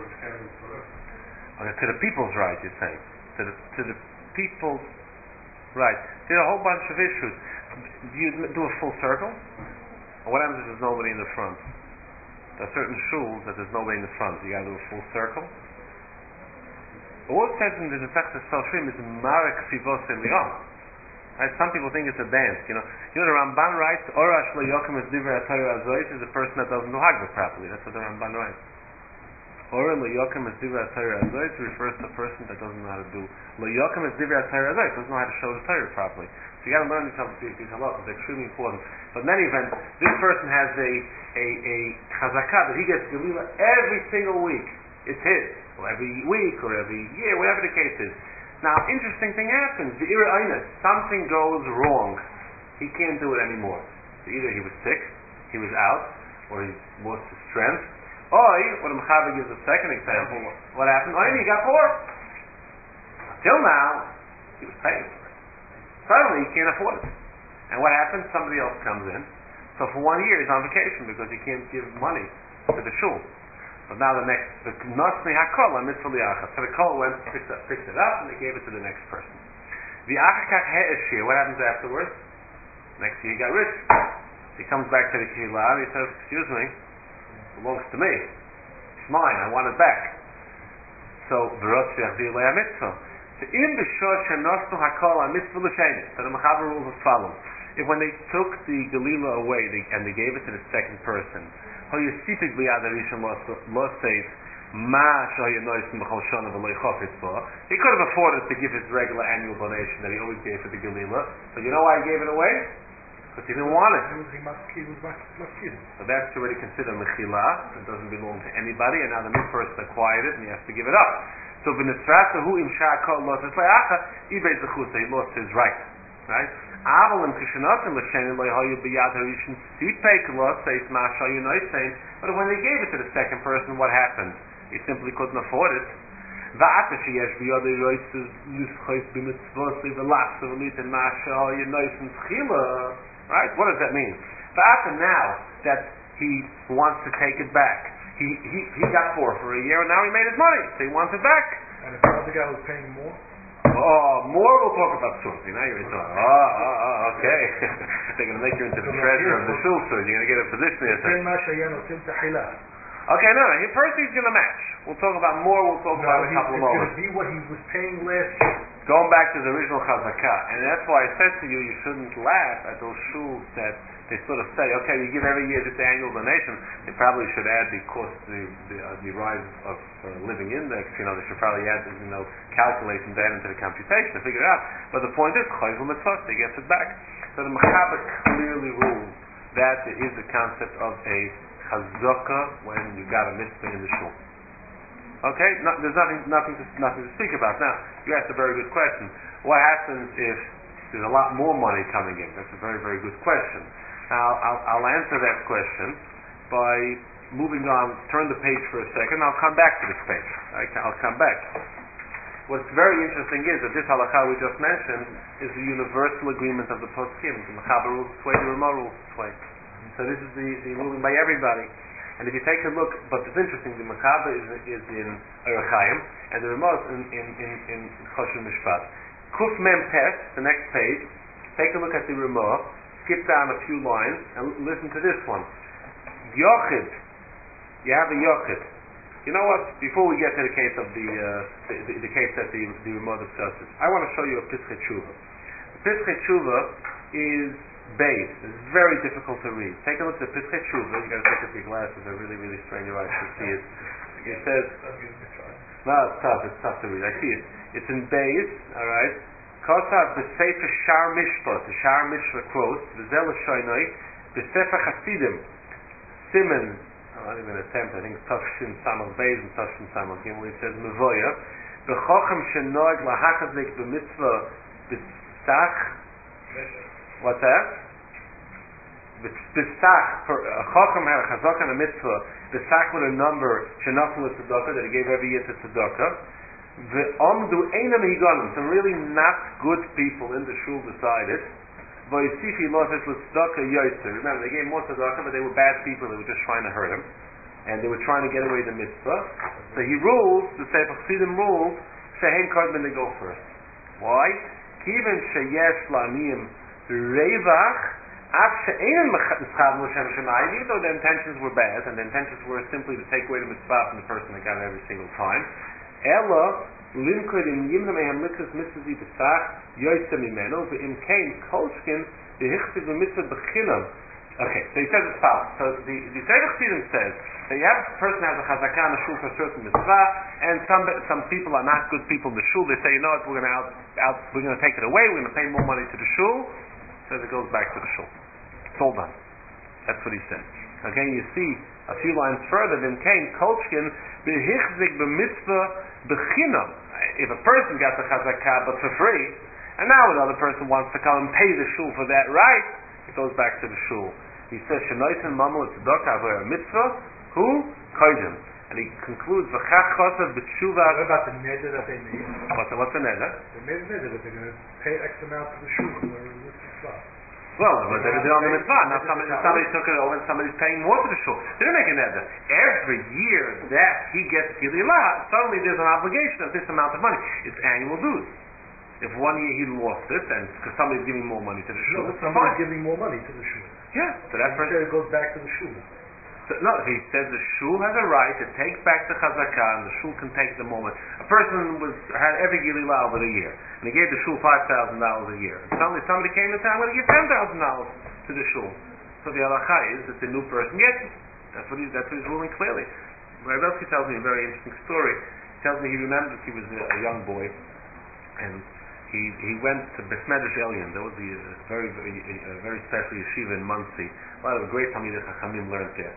okay, to the people's right, you're saying. To the, to the people's right. There are a whole bunch of issues. Do you do a full circle? What happens if there's nobody in the front? There are certain shuls that there's nobody in the front. You got to do a full circle. But what it says in the Masechtas Sofrim is Marek Sivos Elion. Right? Some people think it's a dance. You know, you know the Ramban writes, Orash lo yokem es divrei HaTorah azois is a person that doesn't do Hagba properly. That's what the Ramban writes. Ora lo yokem es divrei HaTorah azois refers to a person that doesn't know how to do lo yokem es divrei HaTorah azois, doesn't know how to show the Torah properly. So you got to learn these these halachos. They're extremely important. But in any event, this person has a a a chazakah that he gets Galila every single week. It's his, or every week, or every year, whatever the case is. Now, interesting thing happens. The ira aynas, something goes wrong. He can't do it anymore. So either he was sick, he was out, or he lost his strength. Or, what the Mechaber gives a second example. What happened? Or he got poor. Until now, he was paying. Suddenly, he can't afford it. And what happens? Somebody else comes in. So for one year, he's on vacation because he can't give money to the shul. But now the next, the Nosni HaKol, mitzvah li'achas. So the Kol went, picked, up, picked it up, and they gave it to the next person. The Achakach He'eshir, what happens afterwards? Next year he got rich. He comes back to the Kehillah and he says, excuse me, it belongs to me. It's mine, I want it back. So, V'rotzi Achzir Le'a Mitzvah. So in the shor shenosnu hakol mitzvah l'shenis, so the Mechaber rules as follows: if when they took the Galila away they, and they gave it to the second person, ho yisipik b'yad harishon lo says ma shoyanois b'chol shana v'lo yichofetz bo. He could have afforded to give his regular annual donation that he always gave for the Galila, but you know why he gave it away? Because he didn't want it. So that's already considered mechila. It doesn't belong to anybody, and now the new person acquired it and he has to give it up. So v'nisrata hu im sha'akol los esle'acha ibei zechusa, he lost his right. Right? Aval im Kishanatim l'sheni lo hayu b'yad harishon sipek lo seis masha yunoisein. But when they gave it to the second person, what happened? He simply couldn't afford it. Va'ata sheyesh b'yad haroises lischos b'mitzvos v'lachsa v'litin masha yunoisein tchila. Right? What does that mean? Va'ata, now that he wants to take it back, he he he got poor for a year and now he made his money, so he wants it back. And if the other guy was paying more? Oh, more we'll talk about soon. See, now you're into it. Oh, oh, oh, okay. They're going to make you into the treasurer of the shul soon. You're going to get a position here. Okay, no, no. First he's going to match. We'll talk about more. We'll talk no, about a couple of moments. It's going to be what he was paying last year. Going back to the original chazakah, and that's why I said to you, you shouldn't laugh at those shuls that they sort of say, okay, we give every year this annual donation. They probably should add the cost, the the, uh, the rise of uh, living index. You know, they should probably add, you know, calculate and add into the computation to figure it out. But the point is, chayvul mitzvah, they get it back. So the Mechaber clearly rules that there is the concept of a chazakah when you got a mitzvah in the shul. Okay, no, there's nothing, nothing, to, nothing to speak about. Now, you asked a very good question. What happens if there's a lot more money coming in? That's a very, very good question. Now, I'll, I'll answer that question by moving on. Turn the page for a second. I'll come back to this page. I'll come back. What's very interesting is that this halakha we just mentioned is the universal agreement of the poskim. The Mechaber rules this way, the Ramah rules this way. So this is the, the ruling by everybody. And if you take a look, but it's interesting, the Mechaber is, is in Orach Chaim, and the Ramah is in, in, in, in Choshen Mishpat. Kuf Mem Tes, the next page, take a look at the Ramah, skip down a few lines, and listen to this one. Yochid, you have a Yochid. You know what, before we get to the case of the, uh, the, the, the case that the, the Ramah discusses, I want to show you a Pischei Tshuva. The Pischei Tshuva is Beis. It's very difficult to read. Take a look at the Pischei Tshuva. You got to take off your glasses. They're really, really strain your eyes to see it. It says, no, it's tough. It's tough to read. I see it. It's in Beis. All right. Kosav b'Sefer Shar Mishpat. The Shar Mishpat quotes V'zel Shoynoi b'Sefer Chasidim Simen. I'm not even going to attempt. I think it's Tafshin Samach Beis and Tafshin Samach Gimel. It says Mevoya b'Chochem Shenoig Lahachazek b'Mitzvah b'Sach. What's that? B'Sach, Chochem had a chazak and a mitzvah. B'Sach with a number, shenachnu with tzedakah, that he gave every year to tzedakah. V'omdu einam higanim, some really not good people in the shul decided. V'yisifi loses l'tzedakah yoyser. Remember, they gave more tzedakah, but they were bad people. They were just trying to hurt him, and they were trying to get away the mitzvah. So he rules. The Sefer Chassidim rules. Shehen kodmen, they go first. Why? Kiven sheyesh la'aniyim Revach, even though the intentions were bad, and the intentions were simply to take away the mitzvah from the person that got it every single time. Ella, Limkod im Yimna Mehem Mitzvah Mitzvah B'Sach Yoysa Mimeno V'Im Kain Kolshkin V'Hichtiv Mitzvah B'Chinam. Okay, so he says as follows. So the the Sefer Chassidim says that you have a person has a chazakah in the shul for a certain mitzvah, and some some people are not good people in the shul. They say, you know what, we're going to out out we're going to take it away. We're going to pay more money to the shul. Says it goes back to the shul. It's all done. That's what he said. Okay, you see a few lines further. V'Im Kain Kolshkin V'Hichzik B'Mitzvah B'Chinam. If a person got the chazakah but for free, and now another person wants to come and pay the shul for that right, it goes back to the shul. He says, Shenoisen Mamel Tzedakah Avera Mitzvah, who? Koydim. And he concludes, V'chach Chosav B'tshuva. What about the neder that they made? What's the, what's the neder? They made a neder that they're going to pay X amount to the shul for the mitzvah. Well, but they did it on the mitzvah. Now somebody, somebody took it over and somebody's paying more to the shul. They didn't make a neder. Every year that he gets Gililah, suddenly there's an obligation of this amount of money. It's annual dues. If one year he lost it, and because somebody's giving more money to the shul, no, somebody's giving more money to the shul. Yeah, so that person it goes back to the shul. So, no, he says the shul has a right to take back the chazakah, and the shul can take the moment. A person was had every Gililah over the year, and he gave the shul five thousand dollars a year. And suddenly somebody came and said, "I'm going to give ten thousand dollars to the shul." So the halakha is that the new person gets it. That's what he's that's what he's ruling clearly. Rabelski tells me a very interesting story. He tells me he remembers he was a, a young boy, and He he went to Besmedrash Elyon. That was the uh, very very uh, very special yeshiva in Monsey. A lot of great Talmidei Chachamim learned there. So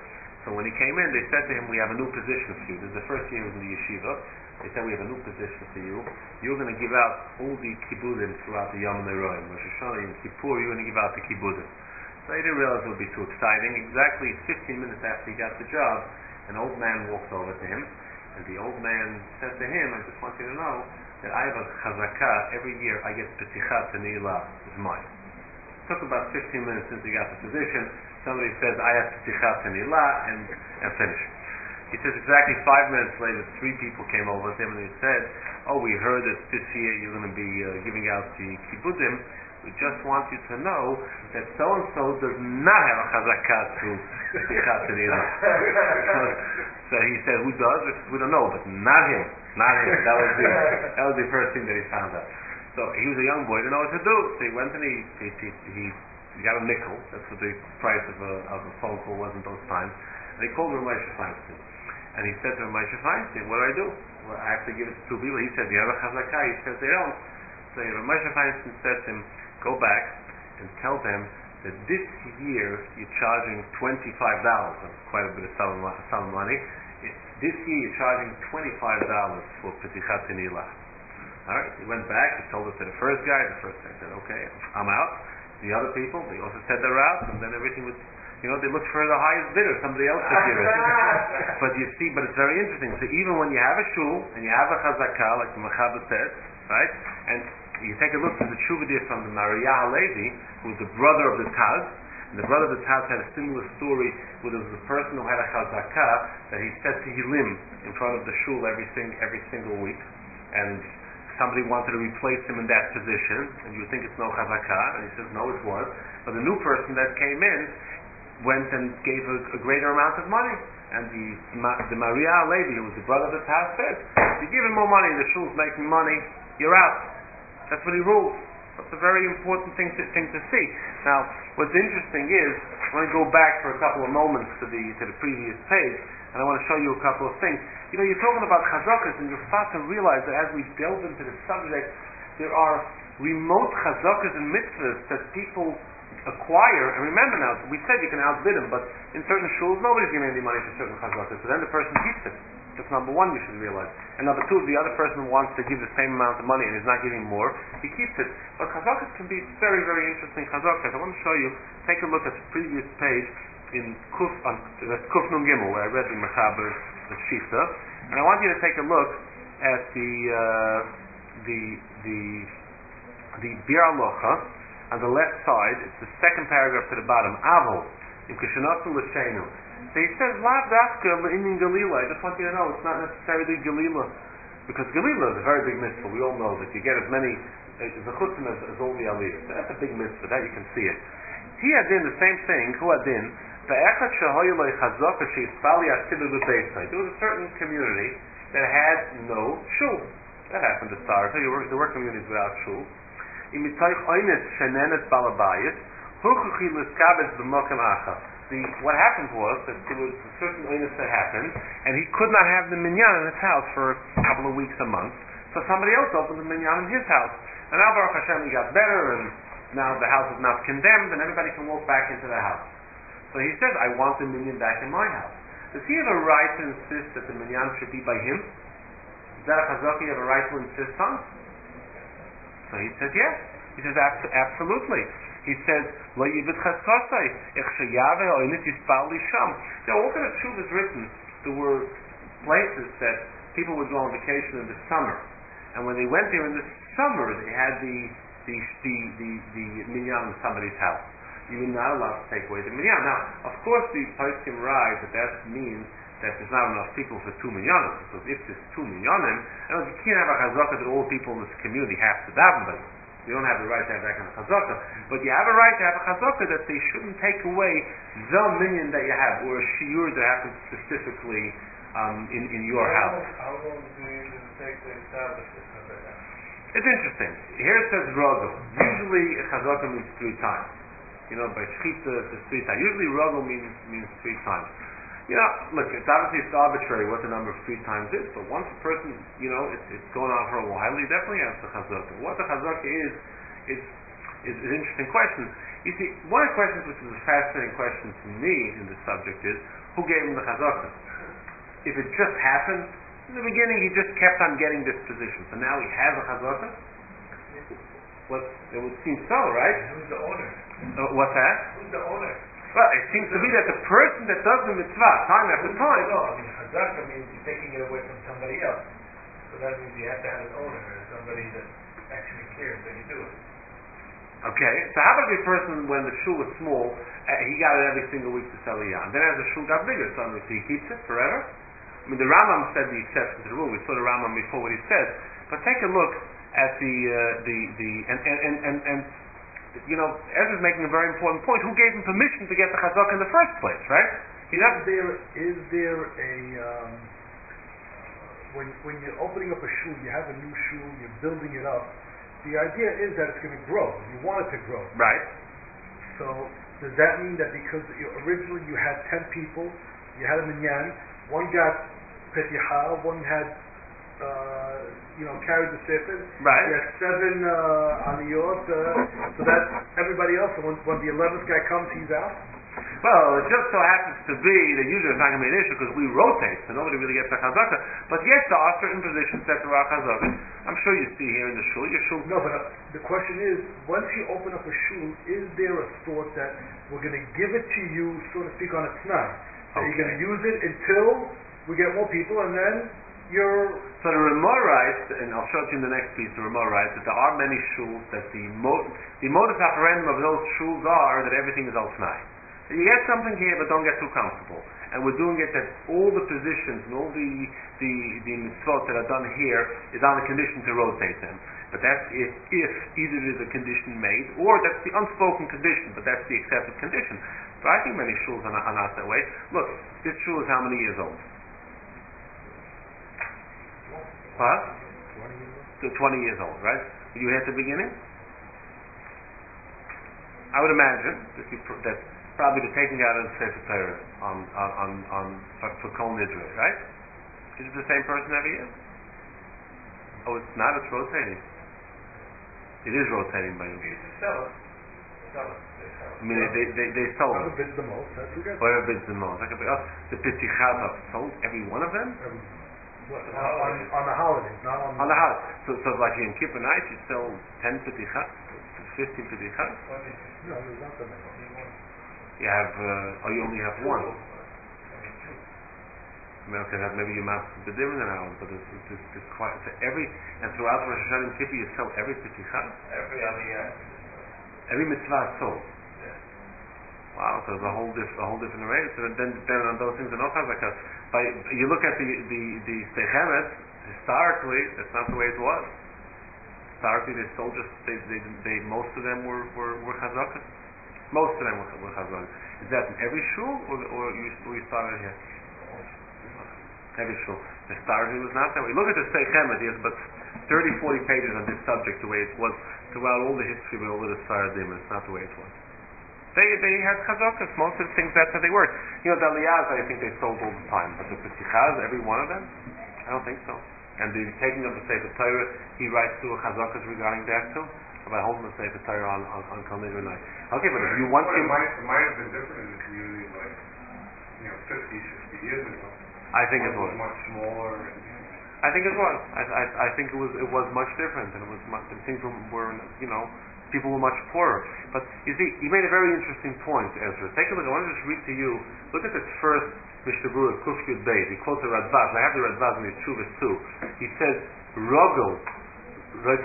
So when he came in, they said to him, we have a new position for you. This is the first year he was in the yeshiva. They said, we have a new position for you. You're going to give out all the kibbudim throughout the Yom Neroim. Rosh Hashanah, Yom Kippur, you're going to give out the kibbudim. So he didn't realize it would be too exciting. Exactly fifteen minutes after he got the job, an old man walked over to him, and the old man said to him, I just want you to know that I have a chazakah. Every year I get Petichat Tanila. It's mine. It took about fifteen minutes since he got the position. Somebody says, I have Petichat Tanila, and, and finish. He says exactly five minutes later, three people came over to him and they said, oh, we heard that this year you're going to be uh, giving out the kibbudim. We just want you to know that so-and-so does not have a chazakah to Petichat Tanila. so, so he said, who does? We don't know, but not him. Not him. That was the, that was the first thing that he found out. So he was a young boy, didn't know what to do. So he went and he, he, he, he He got a nickel. That's what the price of a, of a phone call was in those times. And he called Rav Moshe Feinstein. And he said to Rav Moshe Feinstein, what do I do? Well, I have to give it to two people. He said, do you have a chazakah? He said, they don't. So Rav Moshe Feinstein said to him, go back and tell them that this year you're charging twenty-five dollars. That's quite a bit of sum of money. It, this year you're charging twenty-five dollars for Petichat Tanila. Alright, he went back, he told it to the first guy. The first guy said, okay, I'm out. The other people, they also said they're out, and then everything was, you know, they looked for the highest bidder, somebody else could give it. But you see, but it's very interesting. So even when you have a shul, and you have a chazakah, like the Mechaber said, right, and you take a look at the Tshuvadir from the Mariah Levi, who was the brother of the Taz, and the brother of the Taz had a similar story where there was a person who had a chazakah that he said Tehillim in front of the shul every, sing, every single week, and somebody wanted to replace him in that position, and you would think it's no chazakah, and he says, no, it was. But the new person that came in went and gave a, a greater amount of money. And the the Maria Levi, who was the brother of the Taz, said, you give him more money, the shul's making money, you're out. That's what he rules. That's a very important thing to, thing to see. Now, what's interesting is, I want to go back for a couple of moments to the to the previous page, and I want to show you a couple of things. You know, you're talking about chazakas, and you're start to realize that as we delve into the subject, there are remote chazakas and mitzvahs that people acquire. And remember now, we said you can outbid them, but in certain shuls, nobody's giving any money for certain chazakas, so then the person keeps it. That's number one you should realize. And number two, if the other person wants to give the same amount of money and is not giving more, he keeps it. But chazakas can be very, very interesting chazakas. I want to show you, take a look at the previous page in Kuf, on that's Kuf Nun Gimel, where I read the Mechaber, the Shita, and I want you to take a look at the uh, the the the Bir Alocha on the left side. It's the second paragraph to the bottom. Avol in Kishanotzu L'Sheinu. So he says, Lav Dafka in Galila. I just want you to know it's not necessarily Galila, because Galila is a very big mitzvah. We all know that you get as many zechutim as, as all the aliyahs. That's a big mitzvah. That you can see it. He had in the same thing. Who had in? There was a certain community that had no shul. That happened to start. There were, there were communities without shul. The, what happened was that there was a certain illness that happened, and he could not have the minyan in his house for a couple of weeks, a month. So somebody else opened the minyan in his house. And now Baruch Hashem, he got better, and now the house is not condemned, and everybody can walk back into the house. So he said, I want the minyan back in my house. Does he have a right to insist that the minyan should be by him? Does that Chazaki have a right to insist on? So he says, yes. He says, absolutely. He says, Lo Yibit Chaskosai, Ech Sheyave Oinit Yispal Lisham. Now, all kind of truth is written. There were places that people would go on vacation in the summer. And when they went there in the summer, they had the the the the, the minyan in somebody's house. You were not allowed to take away the minyan. Now, of course, the poskim write that that means that there's not enough people for two minyanim. Because if there's two minyanim, you can't have a chazakah that all people in this community have to daven by. You don't have the right to have that kind of chazakah. But you have a right to have a chazakah that they shouldn't take away the minyan that you have, or a shiur that happens specifically um, in, in your how house. Long, how long do you take to establish this chazakah? It's interesting. Here it says ragel. Usually a chazakah means three times. You know, by shchita it's three times. Usually ragel means means three times. You know, look, it's obviously it's arbitrary what the number of three times is, but once a person, you know, it's, it's going on for a while, he definitely has the chazakah. What the chazakah is, is, is an interesting question. You see, one of the questions which is a fascinating question to me in this subject is, who gave him the chazaka. If it just happened, in the beginning he just kept on getting this position. So now he has a chazaka? Well, it would seem so, right? Who's the owner? Uh, what's that? Who's the owner? Well, it seems to be that the person that does the mitzvah, time after time... No, I mean, chazaka means you're taking it away from somebody else. So that means you have to have an owner, or somebody that actually cares that you do it. Okay, so how about the person when the shul was small, uh, he got it every single week to sell a yarn. Then as the shul got bigger, suddenly he keeps it forever? I mean, the Rambam said the exception to the rule. We saw the Rambam before what he said. But take a look at the, uh, the, the, and, and, and, and, and you know, Ezra's making a very important point. Who gave him permission to get the chazaka in the first place, right? Is there, is there a, um, when, when you're opening up a shul, you have a new shul, you're building it up, the idea is that it's going to grow. You want it to grow. Right. So, does that mean that because you, originally you had ten people, you had a minyan, one got petiha, one had Uh, you know, carried the sefer. Right. You had seven uh, aliyot, uh, so that everybody else, when, when the eleventh guy comes, he's out. Well, it just so happens to be that usually it's not going to be an issue because we rotate, so nobody really gets a chazaka. But yes, there are certain positions that there are chazakas. I'm sure you see here in the shul. Your shul. No, but uh, the question is, once you open up a shul, is there a thought that we're going to give it to you, so to speak, on a t'nai? That okay. you're going to use it until we get more people, and then you're... So the Ramah writes, and I'll show it to you in the next piece, the Ramah writes that there are many shuls that the, mo- the modus operandum of those shuls are that everything is al t'nai. You get something here, but don't get too comfortable. And we're doing it that all the positions and all the the, the mitzvot that are done here is on the condition to rotate them. But that's if, if either there's a condition made, or that's the unspoken condition, but that's the accepted condition. But I think many shuls are not, are not that way. Look, this shul is how many years old? What? So twenty years old, right? Were you here at the beginning? I would imagine that, you, that probably the taking out of the Sefer Torah on on on, on for, for Kol Nidre, right? Is it the same person every year? Oh, it's not. It's rotating. It is rotating by you. You can sell it. Sell it. They sell it. I mean, they they they sold. Whoever bids the most, that's who gets it. Whoever bids the most. Like, oh, the Pitichat have sold every one of them. Every, what, on, on, on the holidays, not on, on the house. So, so like in Kippur night, you sell ten Pitichat, fifteen Pitichat. No, there's not that many. You have, uh, oh, you only have one. I mean, okay, that maybe your math is a bit different than ours, but it's, it's, it's, it's quite, so every, and throughout Rosh Hashanah and Kippur, you sell every Pitichat? Every aliyah. Every mitzvah is sold. Yeah. Wow, so there's a whole, diff, a whole different array. So then, then on those things are no chazaka. By you look at the the the Steichemet, historically, that's not the way it was. Historically, they sold just they they, they most of them were were, were chazakas. Most of them were, were chazakas. Is that in every shul, or or you or you started here? Every shul. Historically, it was not that way. Look at the Steichemet. He has about thirty, forty pages on this subject, the way it was throughout all the history with all the Sfaradim. It's not the way it was. They they had chazakas. Most of the things that's how they worked. You know, the aliyahs, I think they sold all the time, but the petichas, every one of them, I don't think so. And the taking of the Sefer Torah, he writes to a chazakas regarding that too, about holding the Sefer Torah on on, on Kol Nidre night. Okay, but if you want well, to, it might, it might have been different in the community, like you know, fifty, sixty years ago. I think it was much smaller. And, I think it was. I, I I think it was it was much different, and it was much, and things were, were you know. People were much poorer. But you see, he made a very interesting point, Ezra. Take a look. I want to just read to you. Look at this first Mishnah Berurah, Kuf Yud Beis. He quotes the Radbaz. I have the Radbaz in the Tshuvas too. He says, Rogel, right?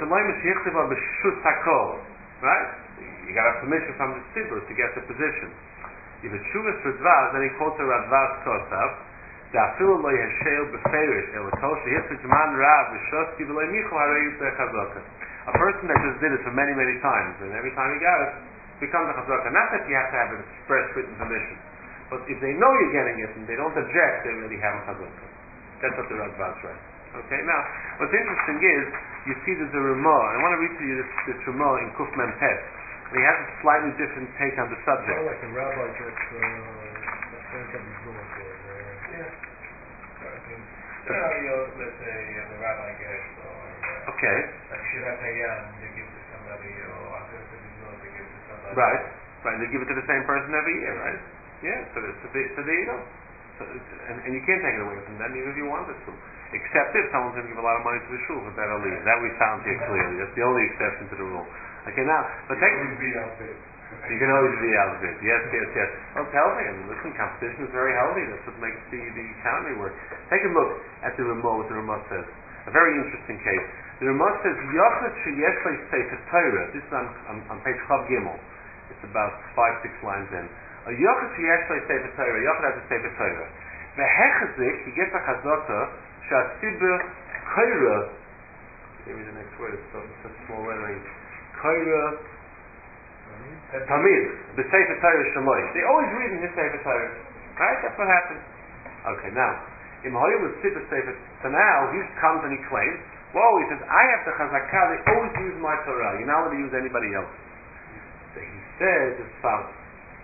You got to have permission from the Tzibur to get the position. If a Tshuvas Radbaz, then he quotes the Radbaz Kosav, Da'afilu lo yashel beferish el kol shehifik man rav v'shoski v'lo michol harei yitzeh chazaka. A person that just did it for many, many times, and every time he got it, becomes a chazaka. Not that you have to have an express written permission, but if they know you're getting it and they don't object, they really have a chazaka. That's what the Radbaz writes. Okay, now, what's interesting is, you see there's a Ramah, and I want to read to you this, this Ramah in Kuf Mem Tet, and he has a slightly different take on the subject. It's like a rabbi gets uh, a Yeah. You know, you let's say uh, the rabbi gets, or uh, okay. like Shirat Hayam, they give to somebody, or after the Bizot, they give to somebody. Right, right. They give it to the same person every year, right? Yeah. So, so, they, so there you go. So and, and you can't take it away from them even if you wanted to. Except if someone's going to give a lot of money to the shul for better leave. That we found here clearly. That's the only exception to the rule. Okay, now, but take... You can always be out of it. Yes, yes, yes. Well, it's healthy. I mean, listen, competition is very healthy. That's what makes the, the economy work. Take a look at the Ramah, what the Ramah says. A very interesting case. The Ramah says, Yochid sheyesh le sefer Torah. This is on, on, on page Chav Gimel. It's about five, six lines in. A Yochid sheyesh le sefer Torah. Yochid has a sefer Torah. Vehechazik, he gets a chazaka, Shasibah Kaira. Give me the next word. It's such small lettering. Kaira Tamid. The Sefer Torah Shaloi. They always read in his Sefer Torah. Right? That's what happens. Okay, now Im Hoyel is Sibah Sefer. So now he comes and he claims. Whoa, he says, I have the Chazakah. They always use my Torah. You're not allowed to use anybody else. So he says as follows.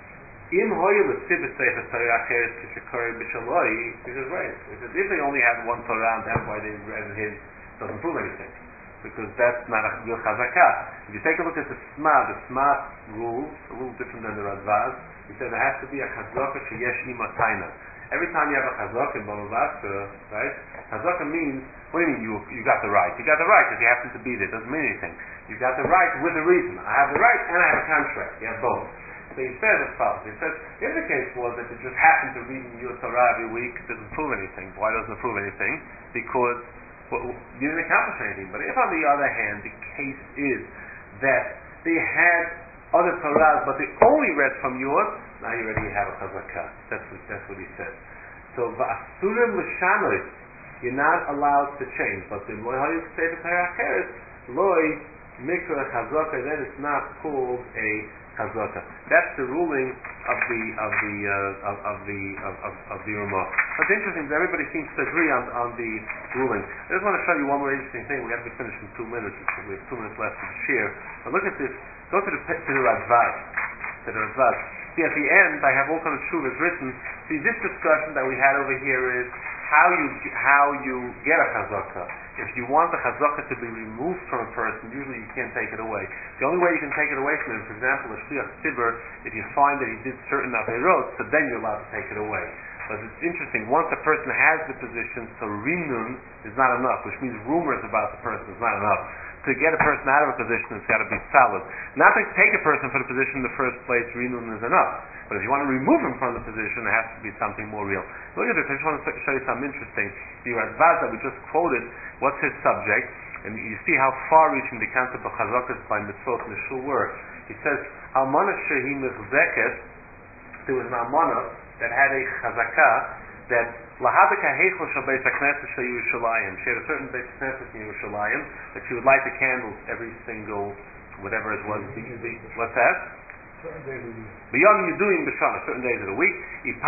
Im hoyel sibah sefer Torah acheret kishakari b'shaloi. He says, right. He says, if they only had one Torah and that's why they read his, doesn't prove anything, because that's not a real chazakah. If you take a look at the Sma, the Sma rules a little different than the Radvaz. He says there has to be a chazakah sheyesh ima taina. Every time you have a chazakah in Bava Basra, right? Chazakah means, what do you mean you you got the right? You got the right because you happen to be there. It doesn't mean anything. You got the right with a reason. I have the right and I have a contract. You have both. So he says as follows. He says, if the case was that you just happen to read in your Torah every week, it doesn't prove anything. Why doesn't it prove anything? Because well, you didn't accomplish anything. But if on the other hand, the case is that they had other Torahs, but they only read from yours, now you already have a chazakah. That's what, that's what he says. So, v'asurim l'shanoi, you're not allowed to change. But the loy hayuk sefer Torah acheret, loy mikra chazakah, then it's not called a chazakah. That's the ruling of the of the uh, of, of the of, of, of the Ramah. What's interesting is everybody seems to agree on, on the ruling. I just want to show you one more interesting thing. We have to be finished in two minutes. We have two minutes left to share. But look at this. Go to the to the Radvaz. To the Radvaz. See, at the end, I have all kinds of shuvas written. See, this discussion that we had over here is how you how you get a chazakah. If you want the chazakah to be removed from a person, usually you can't take it away. The only way you can take it away from him, for example, a shliach tzibur, if you find that he did certain averot, so then you're allowed to take it away. But it's interesting, once a person has the position, so rinun is not enough, which means rumors about the person is not enough. To get a person out of a position, it's got to be solid. Not to take a person for the position in the first place, rinun is enough. But if you want to remove him from the position, it has to be something more real. Look at this, I just want to show you something interesting. The Radvaz that we just quoted, what's his subject? And you see how far-reaching the concept of chazakahs by mitzvot in the shul were. He says, Almana shehi mechzeket, there was an almana that had a chazakah that lahadaka heichel shal beis hakneses shel Yerushalayim. She had a certain beis hakneses in Yerushalayim that she would light the candles every single, whatever it was. The, the, what's that? Certain days of the week. Beyond you doing b'shana, certain days of the week.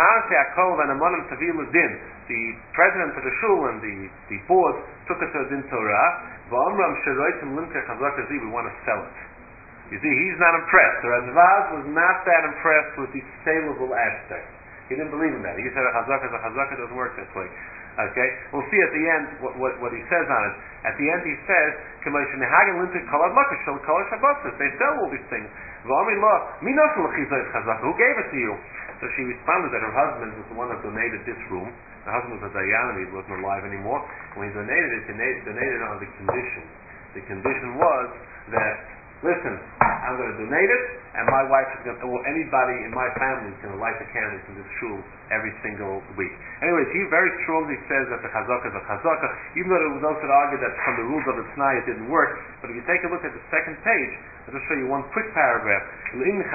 The president of the shul and the, the board took it to a din Torah. We want to sell it. You see, he's not impressed. The Radvaz was not that impressed with the saleable aspect. He didn't believe in that. He said a chazakah is a chazakah, doesn't work this way. Okay? We'll see at the end what, what, what he says on it. At the end he says, they sell all these things. Who gave it to you? So she responded that her husband was the one that donated this room. Her husband was a dayan, he wasn't alive anymore. When he donated it, he donated it on the condition. The condition was that, listen, I'm going to donate it, and my wife is going to, or anybody in my family is going to light the candles in this shul every single week. Anyways, he very strongly says that the chazakah is a chazakah, even though there was those that argued that from the rules of the T'nai it didn't work. But if you take a look at the second page, I'll just show you one quick paragraph. So he says,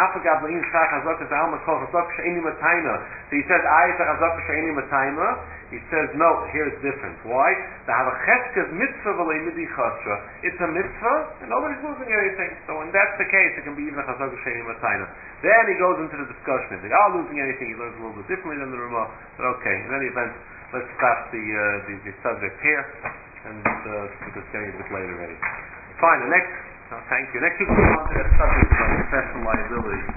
I is a chazakah she'eni matayma. He says, no, here it's different. Why? It's a mitzvah, and nobody's losing anything. So when that's the case, it can be even a chazakah she'eni matayma. Then he goes into the discussion. If they are losing anything, he learns a little bit differently than the Ramah. But okay, in any event, let's stop the uh, the, the subject here, and uh, because it's getting a bit late already. Fine, the next, oh, thank you. Next week we'll go on to that subject about professional liability.